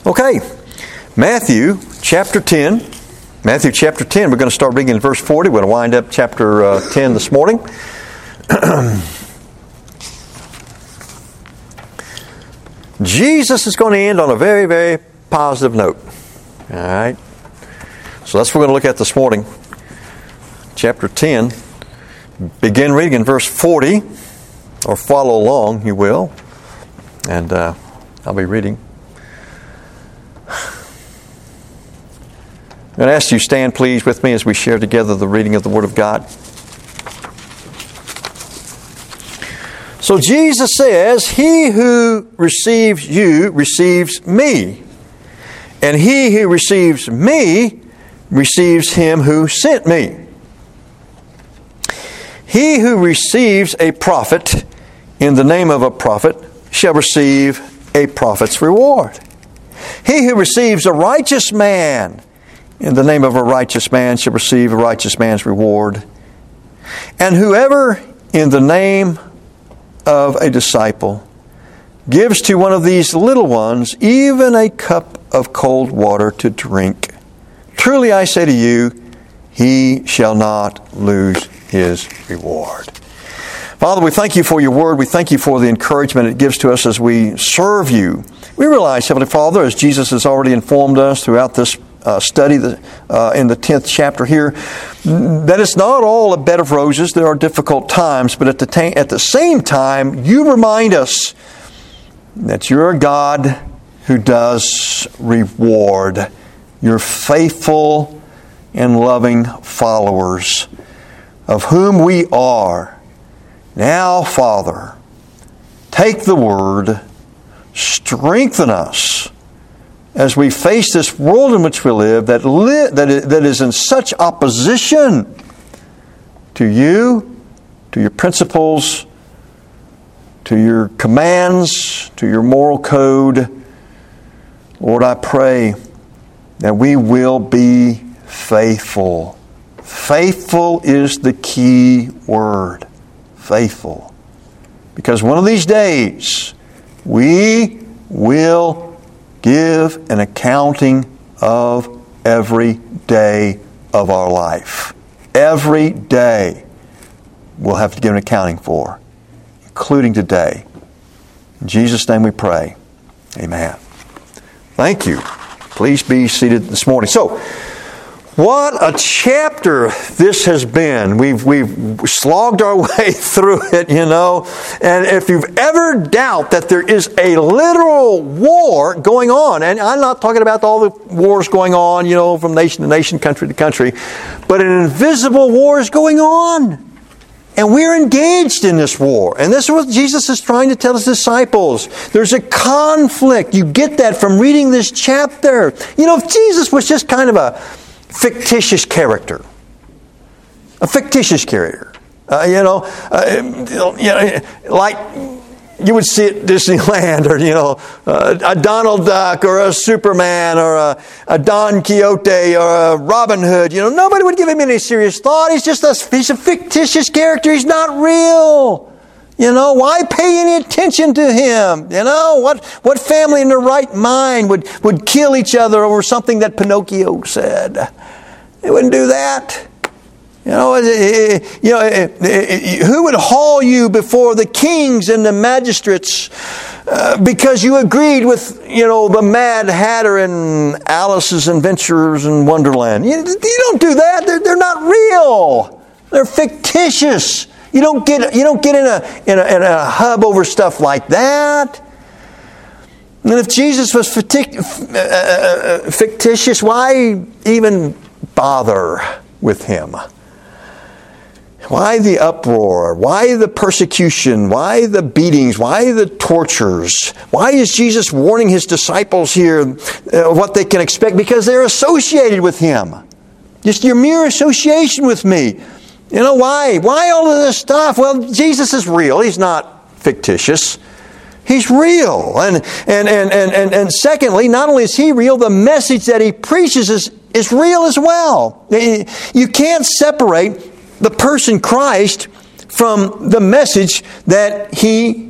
Okay, Matthew chapter 10. Matthew chapter 10, we're going to start reading in verse 40. We're going to wind up chapter 10 this morning. Jesus is going to end on a very, very positive note. All right. So that's what we're going to look at this morning. Chapter 10. Begin reading in verse 40, or follow along, you will. And I'll be reading. I'm going to ask you to stand, please, with me as we share together the reading of the Word of God. So Jesus says, "He who receives you receives me, and he who receives me receives him who sent me. He who receives a prophet in the name of a prophet shall receive a prophet's reward. He who receives a righteous man in the name of a righteous man shall receive a righteous man's reward. And whoever in the name of a disciple gives to one of these little ones even a cup of cold water to drink, truly I say to you, he shall not lose his reward." Father, we thank you for your word. We thank you for the encouragement it gives to us as we serve you. We realize, Heavenly Father, as Jesus has already informed us throughout this study in the 10th chapter here, that it's not all a bed of roses. There are difficult times, but at the same time, you remind us that you're a God who does reward your faithful and loving followers, of whom we are. Now, Father, take the word, strengthen us as we face this world in which we live that is in such opposition to you, to your principles, to your commands, to your moral code. Lord, I pray that we will be faithful. Faithful is the key word. Faithful. Because one of these days, we will give an accounting of every day of our life. Every day we'll have to give an accounting for, including today. In Jesus' name we pray. Amen. Thank you. Please be seated this morning. So, what a chapter this has been. We've slogged our way through it, you know. And if you've ever doubt that there is a literal war going on, and I'm not talking about all the wars going on, you know, from nation to nation, country to country, but an invisible war is going on. And we're engaged in this war. And this is what Jesus is trying to tell his disciples. There's a conflict. You get that from reading this chapter. You know, if Jesus was just kind of a fictitious character. A fictitious character. Like you would see at Disneyland, or, you know, a Donald Duck, or a Superman, or a Don Quixote, or a Robin Hood. You know, nobody would give him any serious thought. He's a fictitious character. He's not real. You know, why pay any attention to him? You know, what family in their right mind would kill each other over something that Pinocchio said? They wouldn't do that. You know, who would haul you before the kings and the magistrates because you agreed with, you know, the Mad Hatter and Alice's Adventures in Wonderland? You don't do that. They're not real. They're fictitious. You don't get in a hub over stuff like that. And if Jesus was fictitious, why even bother with him? Why the uproar? Why the persecution? Why the beatings? Why the tortures? Why is Jesus warning his disciples here what they can expect? Because they're associated with him. Just your mere association with me. You know, why? Why all of this stuff? Well, Jesus is real. He's not fictitious. He's real. And secondly, not only is he real, the message that he preaches is real as well. You can't separate the person Christ from the message that he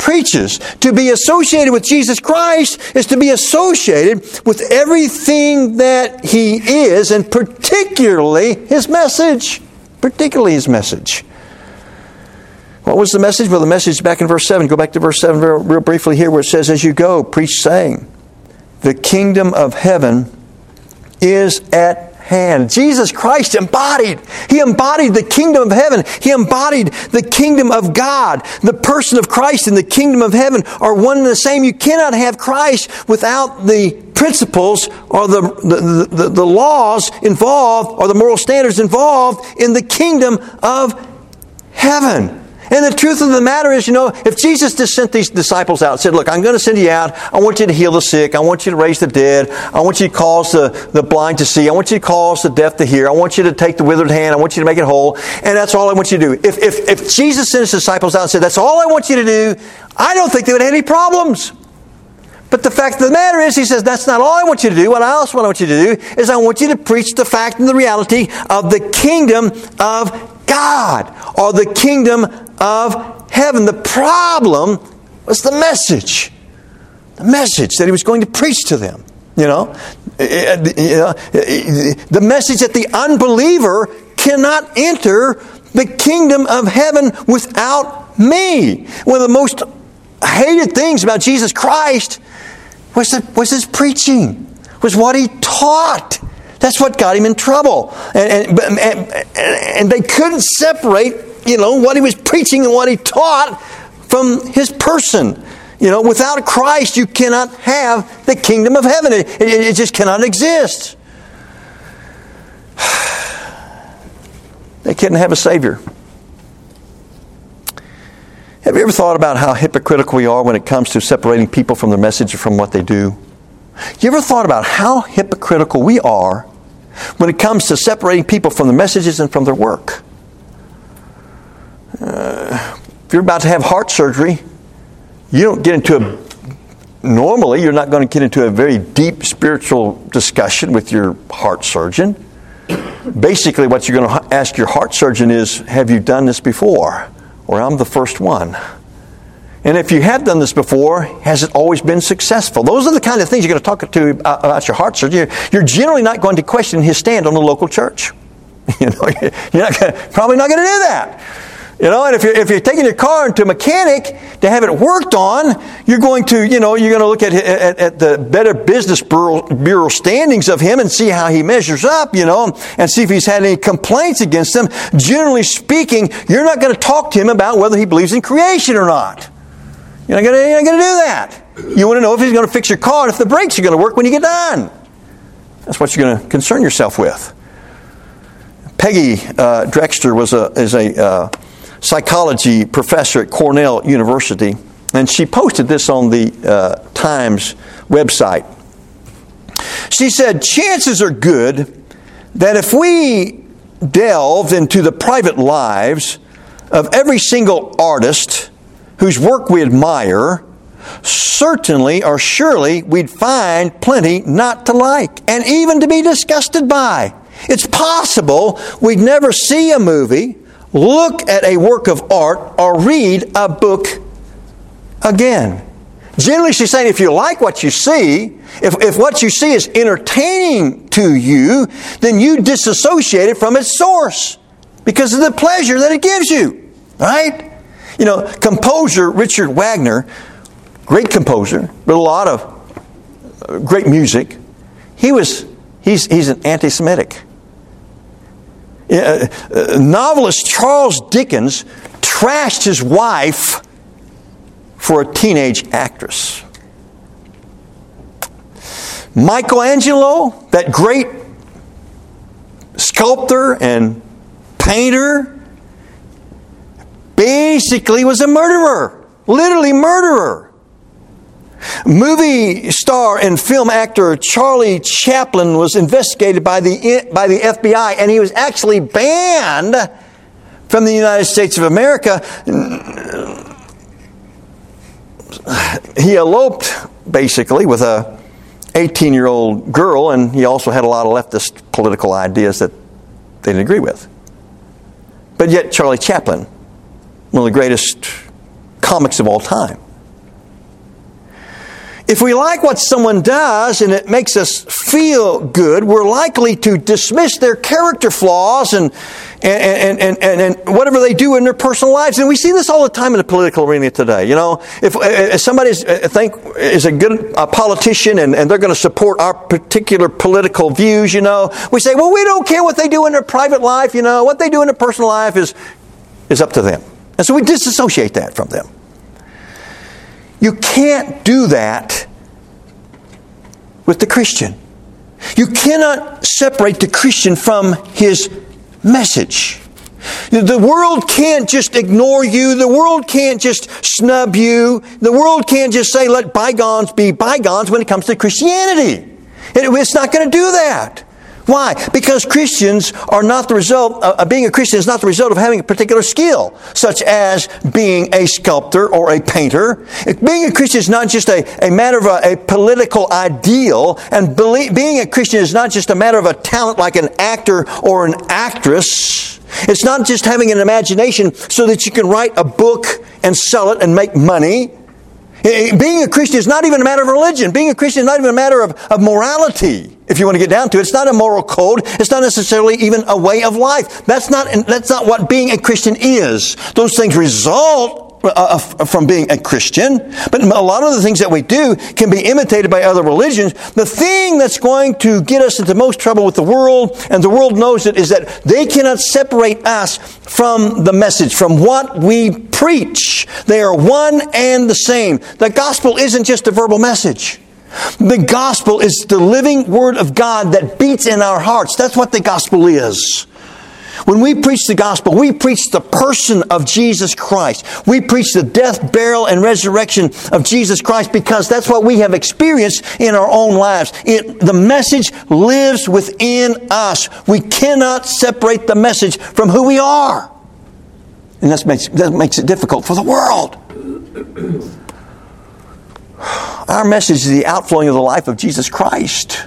preaches. To be associated with Jesus Christ is to be associated with everything that He is, and particularly His message. Particularly His message. What was the message? Well, the message back in verse 7. Go back to verse 7 real briefly here, where it says, as you go, preach saying, the kingdom of heaven is at hand. Jesus Christ embodied. He embodied the kingdom of heaven. He embodied the kingdom of God. The person of Christ and the kingdom of heaven are one and the same. You cannot have Christ without the principles or the laws involved or the moral standards involved in the kingdom of heaven. And the truth of the matter is, if Jesus just sent these disciples out and said, look, I'm going to send you out. I want you to heal the sick. I want you to raise the dead. I want you to cause the blind to see. I want you to cause the deaf to hear. I want you to take the withered hand. I want you to make it whole. And that's all I want you to do. If Jesus sent his disciples out and said, that's all I want you to do, I don't think they would have any problems. But the fact of the matter is, he says, that's not all I want you to do. What else want you to do is I want you to preach the fact and the reality of the kingdom of God, or the kingdom of heaven. The problem was the message. The message that he was going to preach to them. The message that the unbeliever cannot enter the kingdom of heaven without me. One of the most hated things about Jesus Christ was his preaching, was what he taught. That's what got him in trouble. And they couldn't separate, what he was preaching and what he taught from his person. Without Christ, you cannot have the kingdom of heaven. It just cannot exist. They couldn't have a Savior. Have you ever thought about how hypocritical we are when it comes to separating people from their message or from what they do? You ever thought about how hypocritical we are when it comes to separating people from their messages and from their work? If you're about to have heart surgery, normally you're not going to get into a very deep spiritual discussion with your heart surgeon. Basically, what you're going to ask your heart surgeon is, have you done this before? Or I'm the first one. And if you have done this before, has it always been successful? Those are the kind of things you're going to talk to about your heart surgeon. You're generally not going to question his stand on the local church. You're probably not going to do that. And if you're taking your car into a mechanic to have it worked on, you're going to look at the Better Business Bureau standings of him and see how he measures up, and see if he's had any complaints against them. Generally speaking, you're not going to talk to him about whether he believes in creation or not. You're not going to do that. You want to know if he's going to fix your car and if the brakes are going to work when you get done. That's what you're going to concern yourself with. Peggy Drexler is a psychology professor at Cornell University, and she posted this on the Times website. She said, chances are good that if we delved into the private lives of every single artist whose work we admire, certainly or surely we'd find plenty not to like and even to be disgusted by. It's possible we'd never see a movie, look at a work of art, or read a book again. Generally, she's saying if you like what you see, if what you see is entertaining to you, then you disassociate it from its source because of the pleasure that it gives you. Right? Composer Richard Wagner, great composer, but a lot of great music, he's an anti-Semitic. Novelist Charles Dickens trashed his wife for a teenage actress. Michelangelo, that great sculptor and painter, basically was a murderer. Literally murderer. Movie star and film actor Charlie Chaplin was investigated by the FBI, and he was actually banned from the United States of America. He eloped, basically, with a 18-year-old girl, and he also had a lot of leftist political ideas that they didn't agree with. But yet, Charlie Chaplin, one of the greatest comics of all time, If we like what someone does and it makes us feel good, we're likely to dismiss their character flaws and whatever they do in their personal lives. And we see this all the time in the political arena today. You know, if somebody is a good politician and they're going to support our particular political views, you know, we say, well, we don't care what they do in their private life. You know, what they do in their personal life is up to them. And so we disassociate that from them. You can't do that with the Christian. You cannot separate the Christian from his message. The world can't just ignore you. The world can't just snub you. The world can't just say, let bygones be bygones when it comes to Christianity. It's not going to do that. Why? Because Christians are not the result of being a Christian is not the result of having a particular skill, such as being a sculptor or a painter. Being a Christian is not just a matter of a political ideal, and being a Christian is not just a matter of a talent like an actor or an actress. It's not just having an imagination so that you can write a book and sell it and make money. Being a Christian is not even a matter of religion. Being a Christian is not even a matter of morality, if you want to get down to it. It's not a moral code. It's not necessarily even a way of life. That's not what being a Christian is. Those things result from being a Christian, but a lot of the things that we do can be imitated by other religions. The thing that's going to get us into most trouble with the world, and the world knows it, is that they cannot separate us from the message, from what we preach. They are one and the same. The gospel isn't just a verbal message. The gospel is the living Word of God that beats in our hearts. That's what the gospel is. When we preach the gospel, we preach the person of Jesus Christ. We preach the death, burial, and resurrection of Jesus Christ because that's what we have experienced in our own lives. The message lives within us. We cannot separate the message from who we are. And that makes it difficult for the world. Our message is the outflowing of the life of Jesus Christ.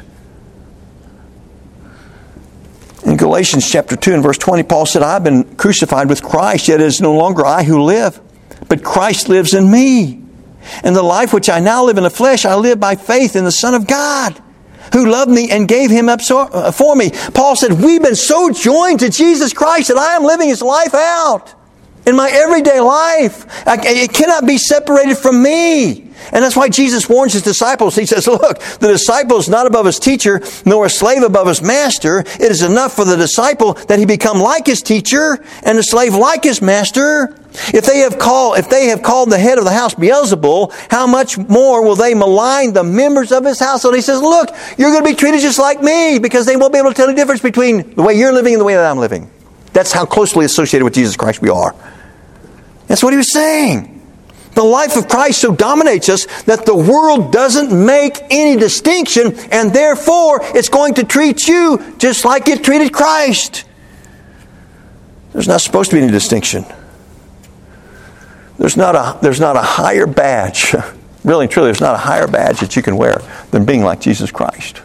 In Galatians chapter 2 and verse 20, Paul said, I've been crucified with Christ, yet it is no longer I who live, but Christ lives in me. And the life which I now live in the flesh, I live by faith in the Son of God, who loved me and gave Him up for me. Paul said, we've been so joined to Jesus Christ that I am living His life out in my everyday life. It cannot be separated from me. And that's why Jesus warns His disciples. He says, look, the disciple is not above his teacher, nor a slave above his master. It is enough for the disciple that he become like his teacher, and the slave like his master. If they have called the head of the house Beelzebul, how much more will they malign the members of his household? He says, look, you're going to be treated just like me, because they won't be able to tell the difference between the way you're living and the way that I'm living. That's how closely associated with Jesus Christ we are. That's what he was saying. The life of Christ so dominates us that the world doesn't make any distinction, and therefore it's going to treat you just like it treated Christ. There's not supposed to be any distinction. There's not a higher badge. Really and truly, there's not a higher badge that you can wear than being like Jesus Christ.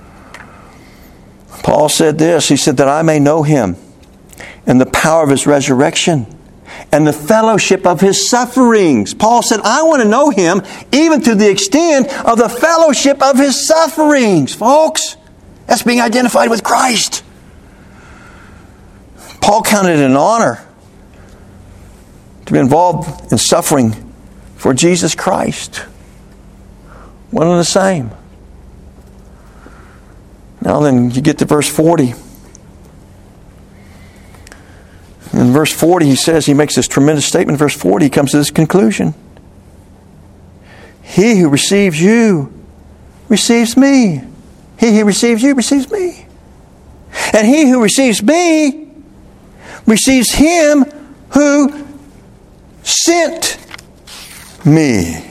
Paul said this. He said that I may know Him and the power of His resurrection and the fellowship of His sufferings. Paul said, I want to know Him even to the extent of the fellowship of His sufferings. Folks, that's being identified with Christ. Paul counted it an honor to be involved in suffering for Jesus Christ. One and the same. Now then, you get to verse 40. In verse 40, he makes this tremendous statement. In verse 40, he comes to this conclusion. He who receives you receives me. He who receives you receives me. And he who receives me receives Him who sent me.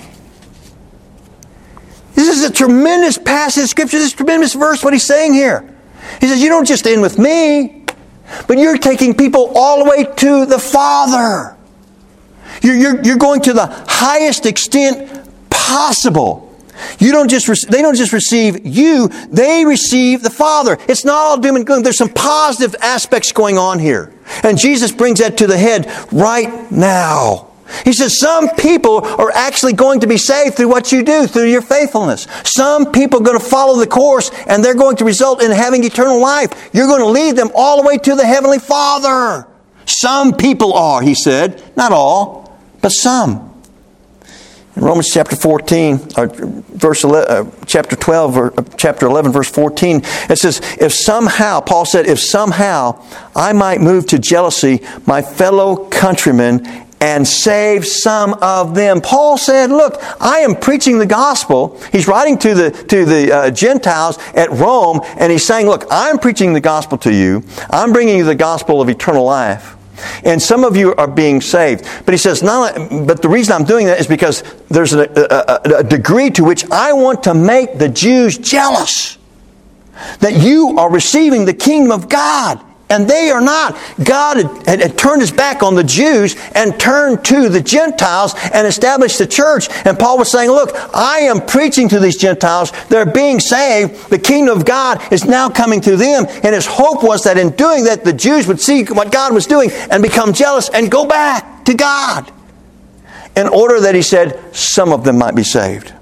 This is a tremendous passage of Scripture. This is a tremendous verse, what he's saying here. He says, you don't just end with me, but you're taking people all the way to the Father. You're going to the highest extent possible. They don't just receive you, they receive the Father. It's not all doom and gloom. There's some positive aspects going on here. And Jesus brings that to the head right now. He says some people are actually going to be saved through what you do, through your faithfulness. Some people are going to follow the course and they're going to result in having eternal life. You're going to lead them all the way to the Heavenly Father. Some people are, he said. Not all, but some. In Romans chapter 14, or chapter 12, or chapter 11, verse 14, it says, if somehow, Paul said, if somehow I might move to jealousy my fellow countrymen and save some of them. Paul said, look, I am preaching the gospel. He's writing to the Gentiles at Rome, and he's saying, look, I'm preaching the gospel to you. I'm bringing you the gospel of eternal life. And some of you are being saved. But he says, but the reason I'm doing that is because there's a degree to which I want to make the Jews jealous. That you are receiving the kingdom of God. And they are not. God had turned his back on the Jews and turned to the Gentiles and established the church. And Paul was saying, look, I am preaching to these Gentiles. They're being saved. The kingdom of God is now coming to them. And his hope was that in doing that, the Jews would see what God was doing and become jealous and go back to God. In order that, he said, some of them might be saved.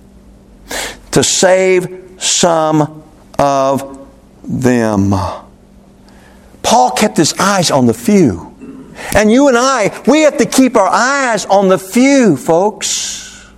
To save some of them. Paul kept his eyes on the few. And you and I, we have to keep our eyes on the few, folks.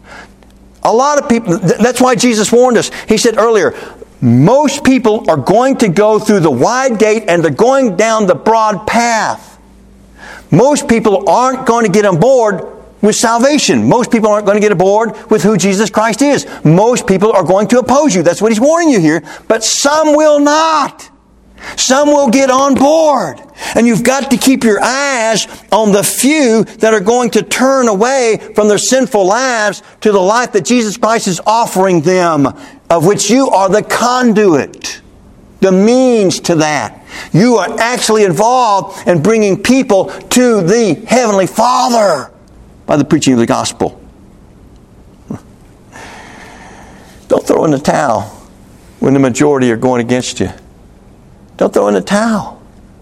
A lot of people, that's why Jesus warned us. He said earlier, most people are going to go through the wide gate and they're going down the broad path. Most people aren't going to get on board with salvation. Most people aren't going to get aboard with who Jesus Christ is. Most people are going to oppose you. That's what he's warning you here. But some will not. Some will get on board. And you've got to keep your eyes on the few that are going to turn away from their sinful lives to the life that Jesus Christ is offering them, of which you are the conduit, the means to that. You are actually involved in bringing people to the Heavenly Father by the preaching of the gospel. Don't throw in the towel when the majority are going against you. Don't throw in the towel.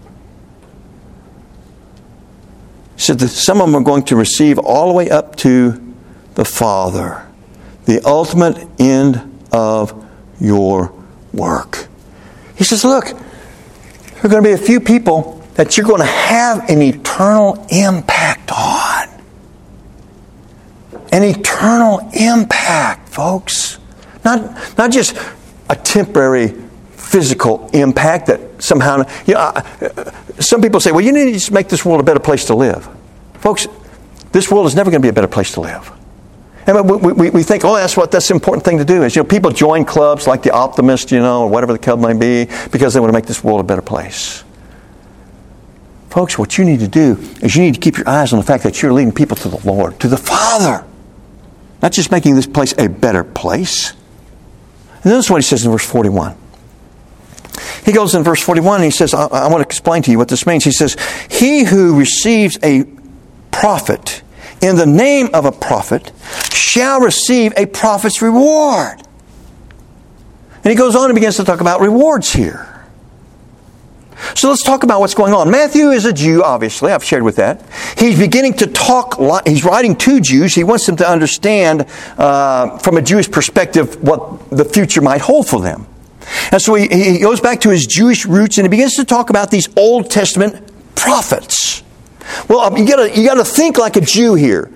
He said that some of them are going to receive all the way up to the Father, the ultimate end of your work. He says, look, there are going to be a few people that you're going to have an eternal impact on. An eternal impact, folks. Not just a temporary physical impact that somehow, some people say, well, you need to just make this world a better place to live. Folks, this world is never going to be a better place to live. And we think, oh, that's the important thing to do is, people join clubs like the Optimist, or whatever the club may be, because they want to make this world a better place. Folks, what you need to do is you need to keep your eyes on the fact that you're leading people to the Lord, to the Father. Not just making this place a better place. And notice what he says in verse 41. He goes in verse 41 and he says, I want to explain to you what this means. He says, he who receives a prophet in the name of a prophet shall receive a prophet's reward. And he goes on and begins to talk about rewards here. So let's talk about what's going on. Matthew is a Jew, obviously. I've shared with that. He's beginning to talk, he's writing to Jews. He wants them to understand from a Jewish perspective what the future might hold for them. And so he goes back to his Jewish roots and he begins to talk about these Old Testament prophets. Well, you got to think like a Jew here.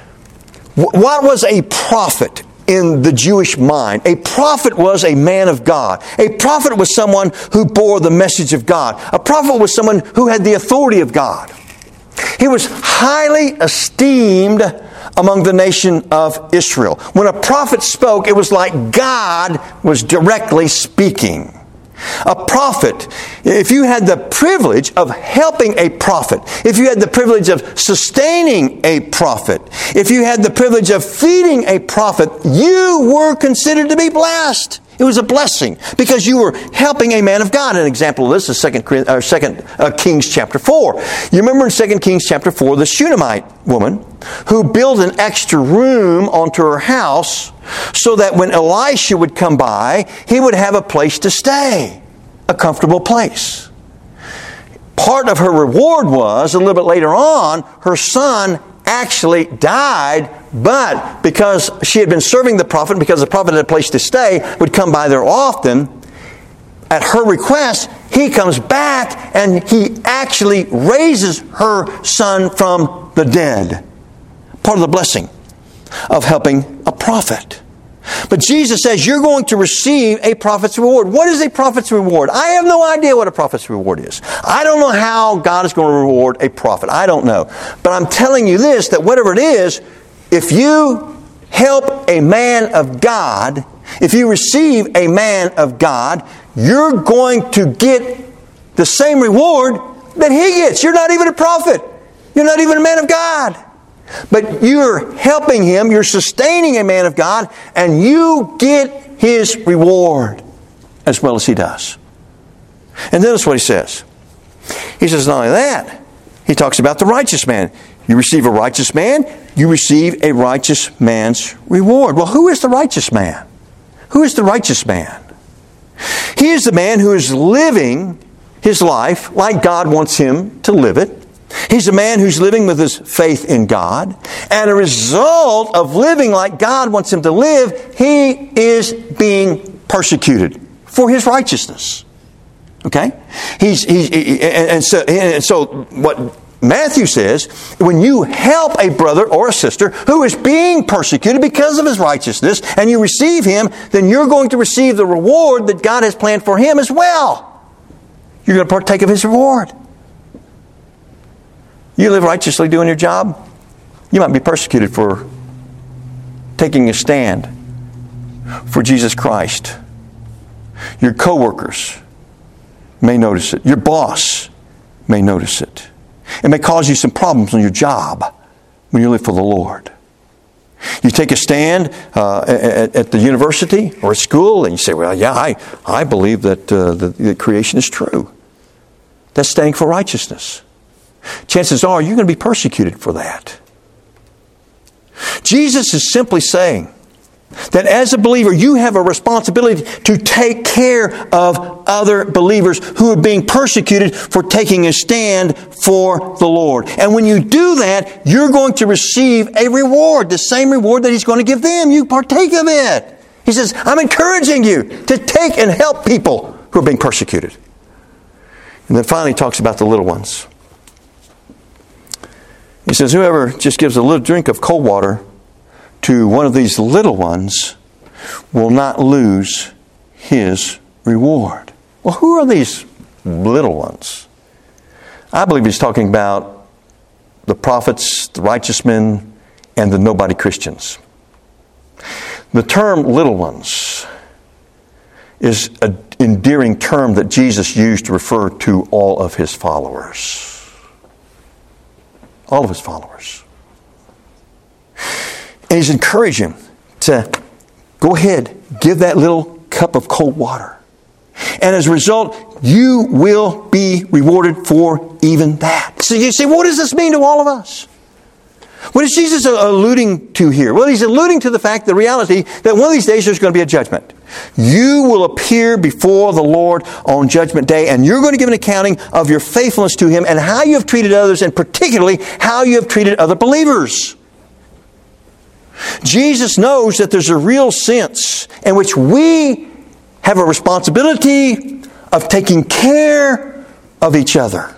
What was a prophet in the Jewish mind? A prophet was a man of God. A prophet was someone who bore the message of God. A prophet was someone who had the authority of God. He was highly esteemed among the nation of Israel. When a prophet spoke, it was like God was directly speaking. A prophet, if you had the privilege of helping a prophet, if you had the privilege of sustaining a prophet, if you had the privilege of feeding a prophet, you were considered to be blessed. It was a blessing because you were helping a man of God. An example of this is 2 Kings chapter 4. You remember in 2 Kings chapter 4, the Shunammite woman who built an extra room onto her house so that when Elisha would come by, he would have a place to stay, a comfortable place. Part of her reward was, a little bit later on, her son actually died, but because she had been serving the prophet, because the prophet had a place to stay, would come by there often, at her request, he comes back and he actually raises her son from the dead. Part of the blessing of helping a prophet. But Jesus says, you're going to receive a prophet's reward. What is a prophet's reward? I have no idea what a prophet's reward is. I don't know how God is going to reward a prophet. I don't know. But I'm telling you this, that whatever it is, if you help a man of God, if you receive a man of God, you're going to get the same reward that he gets. You're not even a prophet. You're not even a man of God. But you're helping him, you're sustaining a man of God, and you get his reward as well as he does. And notice what he says. He says not only that, he talks about the righteous man. You receive a righteous man, you receive a righteous man's reward. Well, who is the righteous man? Who is the righteous man? He is the man who is living his life like God wants him to live it. He's a man who's living with his faith in God. And a result of living like God wants him to live, he is being persecuted for his righteousness. Okay? And so what Matthew says, when you help a brother or a sister who is being persecuted because of his righteousness, and you receive him, then you're going to receive the reward that God has planned for him as well. You're going to partake of his reward. You live righteously doing your job, you might be persecuted for taking a stand for Jesus Christ. Your co-workers may notice it. Your boss may notice it. It may cause you some problems on your job when you live for the Lord. You take a stand at the university or at school and you say, well, yeah, I believe that the creation is true. That's standing for righteousness. Chances are you're going to be persecuted for that. Jesus is simply saying that as a believer, you have a responsibility to take care of other believers who are being persecuted for taking a stand for the Lord. And when you do that, you're going to receive a reward, the same reward that He's going to give them. You partake of it. He says, I'm encouraging you to take and help people who are being persecuted. And then finally he talks about the little ones. He says, whoever just gives a little drink of cold water to one of these little ones will not lose his reward. Well, who are these little ones? I believe he's talking about the prophets, the righteous men, and the nobody Christians. The term little ones is an endearing term that Jesus used to refer to all of his followers. All of his followers. And he's encouraging to go ahead, give that little cup of cold water. And as a result, you will be rewarded for even that. So you say, what does this mean to all of us? What is Jesus alluding to here? Well, he's alluding to the fact, the reality, that one of these days there's going to be a judgment. You will appear before the Lord on Judgment Day, and you're going to give an accounting of your faithfulness to Him and how you have treated others, and particularly how you have treated other believers. Jesus knows that there's a real sense in which we have a responsibility of taking care of each other.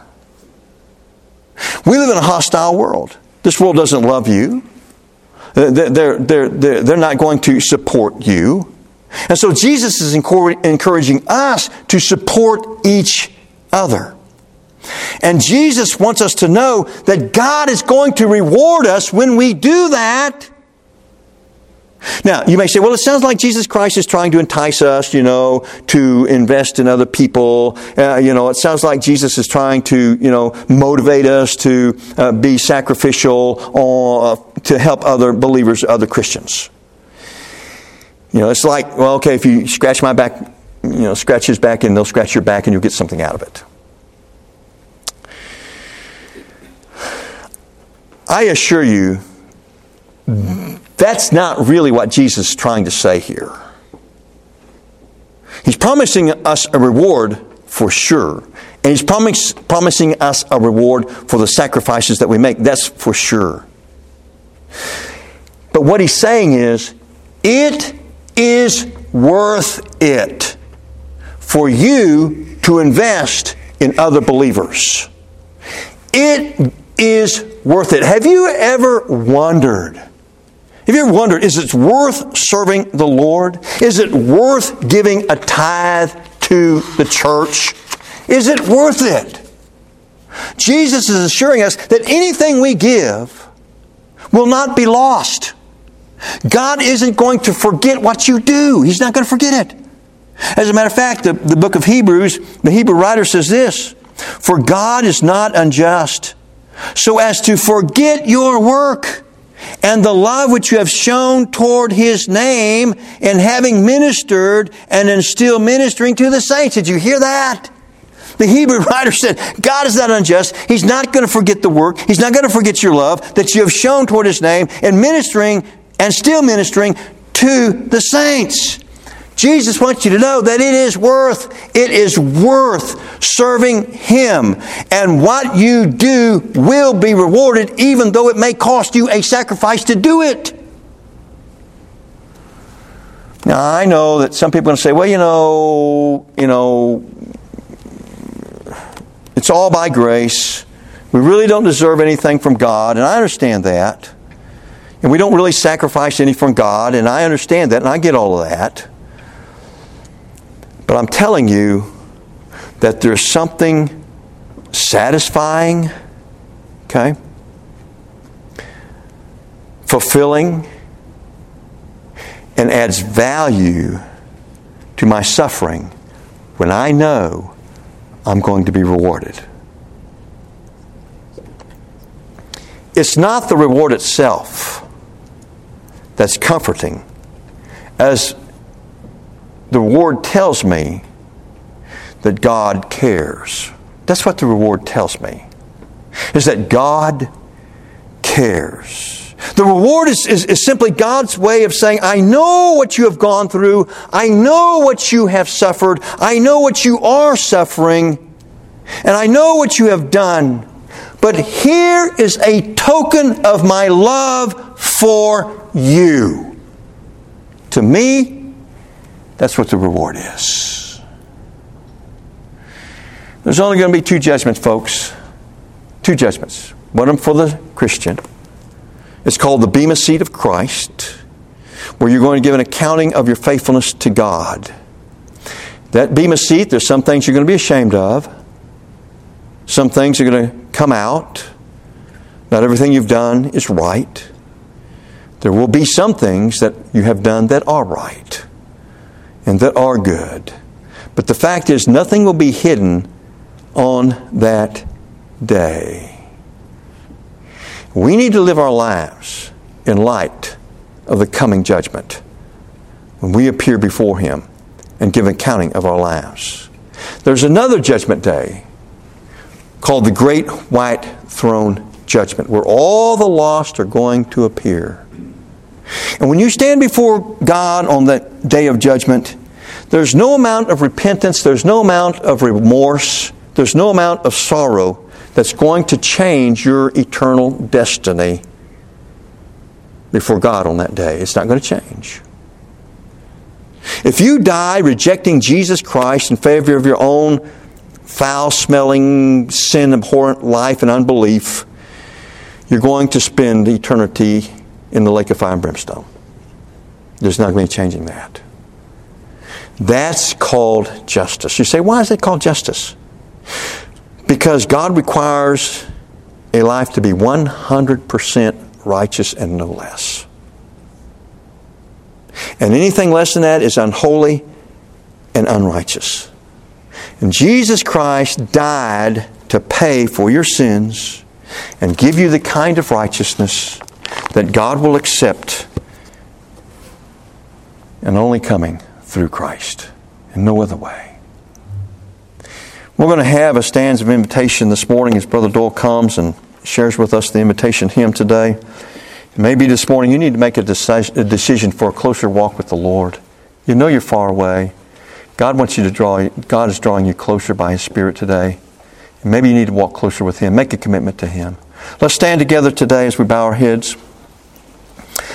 We live in a hostile world. This world doesn't love you. They're not going to support you. And so Jesus is encouraging us to support each other. And Jesus wants us to know that God is going to reward us when we do that. Now, you may say, well, it sounds like Jesus Christ is trying to entice us, to invest in other people. It sounds like Jesus is trying to, motivate us to be sacrificial or to help other believers, other Christians. It's like, well, okay, if you scratch my back, scratch his back and they'll scratch your back and you'll get something out of it. I assure you, that's not really what Jesus is trying to say here. He's promising us a reward for sure. And He's promising us a reward for the sacrifices that we make. That's for sure. But what he's saying is, it is worth it for you to invest in other believers. It is worth it. Have you ever wondered? Is it worth serving the Lord? Is it worth giving a tithe to the church? Is it worth it? Jesus is assuring us that anything we give will not be lost. God isn't going to forget what you do. He's not going to forget it. As a matter of fact, the book of Hebrews, the Hebrew writer says this, "For God is not unjust, so as to forget your work and the love which you have shown toward His name in having ministered and in still ministering to the saints." Did you hear that? The Hebrew writer said, God is not unjust. He's not going to forget the work. He's not going to forget your love that you have shown toward His name in ministering and still ministering to the saints. Jesus wants you to know that it is worth serving Him. And what you do will be rewarded, even though it may cost you a sacrifice to do it. Now, I know that some people are going to say, well, you know, it's all by grace. We really don't deserve anything from God, and I understand that. And we don't really sacrifice anything from God, and I understand that, and I get all of that. But I'm telling you that there's something satisfying, okay, fulfilling, and adds value to my suffering when I know I'm going to be rewarded. It's not the reward itself that's comforting, as the reward tells me that God cares. That's what the reward tells me, is that God cares. The reward is simply God's way of saying, I know what you have gone through. I know what you have suffered. I know what you are suffering. And I know what you have done. But here is a token of my love for you. To me, that's what the reward is. There's only going to be two judgments, folks. Two judgments. One of them for the Christian. It's called the Bema Seat of Christ, where you're going to give an accounting of your faithfulness to God. That Bema Seat, there's some things you're going to be ashamed of. Some things are going to come out. Not everything you've done is right. There will be some things that you have done that are right and that are good. But the fact is, nothing will be hidden on that day. We need to live our lives in light of the coming judgment when we appear before Him and give accounting of our lives. There's another judgment day called the Great White Throne Judgment, where all the lost are going to appear. And when you stand before God on that day of judgment, there's no amount of repentance, there's no amount of remorse, there's no amount of sorrow that's going to change your eternal destiny before God on that day. It's not going to change. If you die rejecting Jesus Christ in favor of your own foul-smelling, sin-abhorrent life and unbelief, you're going to spend eternity in the lake of fire and brimstone. There's not going to be changing that. That's called justice. You say, why is it called justice? Because God requires a life to be 100% righteous and no less. And anything less than that is unholy and unrighteous. And Jesus Christ died to pay for your sins and give you the kind of righteousness that God will accept, and only coming through Christ and no other way. We're going to have a stanza of invitation this morning as Brother Doyle comes and shares with us the invitation hymn today. Maybe this morning you need to make a decision for a closer walk with the Lord. You know you're far away. God is drawing you closer by His Spirit today. And maybe you need to walk closer with Him. Make a commitment to Him. Let's stand together today as we bow our heads.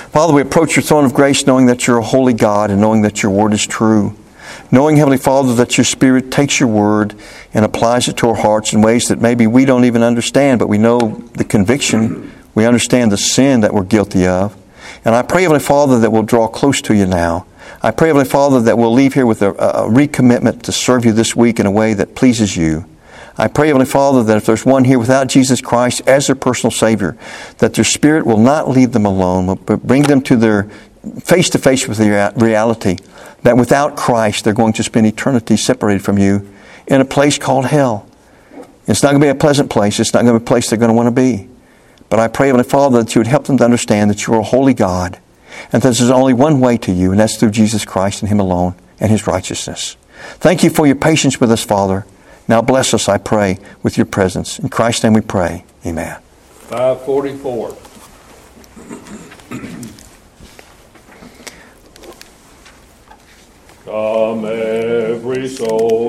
Father, we approach your throne of grace knowing that you're a holy God and knowing that your word is true. Knowing, Heavenly Father, that your Spirit takes your word and applies it to our hearts in ways that maybe we don't even understand, but we know the conviction. We understand the sin that we're guilty of. And I pray, Heavenly Father, that we'll draw close to you now. I pray, Heavenly Father, that we'll leave here with a recommitment to serve you this week in a way that pleases you. I pray, Heavenly Father, that if there's one here without Jesus Christ as their personal Savior, that their Spirit will not leave them alone, but bring them to their face-to-face with the reality that without Christ, they're going to spend eternity separated from you in a place called hell. It's not going to be a pleasant place. It's not going to be a place they're going to want to be. But I pray, Heavenly Father, that you would help them to understand that you are a holy God and that there's only one way to you, and that's through Jesus Christ and Him alone and His righteousness. Thank you for your patience with us, Father. Now bless us, I pray, with your presence. In Christ's name we pray. Amen. 544. Come every soul.